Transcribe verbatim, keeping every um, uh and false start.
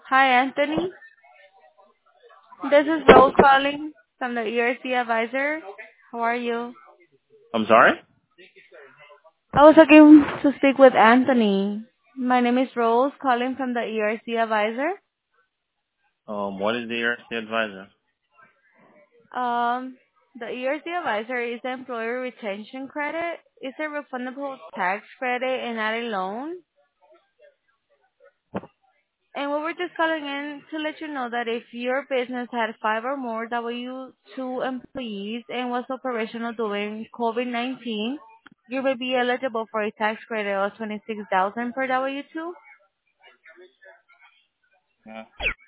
Hi, Anthony. This is Rose calling from the E R C Advisor. How are you? I'm sorry? I was looking to speak with Anthony. My name is Rose calling from the E R C Advisor. Um, what is the E R C advisor? Um, the E R C Advisor is the employer retention credit. It's a refundable tax credit and not a loan. And we were just calling in to let you know that if your business had five or more W two employees and was operational during COVID nineteen, you may be eligible for a tax credit of twenty-six thousand dollars per W two. Yeah.